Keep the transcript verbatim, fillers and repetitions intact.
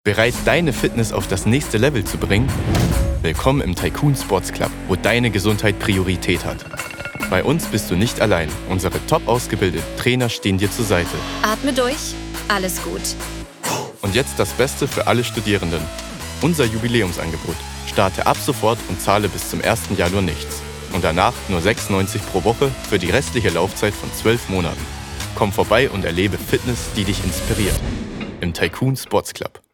Bereit, deine Fitness auf das nächste Level zu bringen? Willkommen im Tycoon Sports Club, wo deine Gesundheit Priorität hat. Bei uns bist du nicht allein. Unsere top ausgebildeten Trainer stehen dir zur Seite. Atme durch, alles gut. Und jetzt das Beste für alle Studierenden. Unser Jubiläumsangebot. Starte ab sofort und zahle bis zum ersten Januar nichts. Und danach nur sechs neunzig pro Woche für die restliche Laufzeit von zwölf Monaten. Komm vorbei und erlebe Fitness, die dich inspiriert. Im Tycoon Sports Club.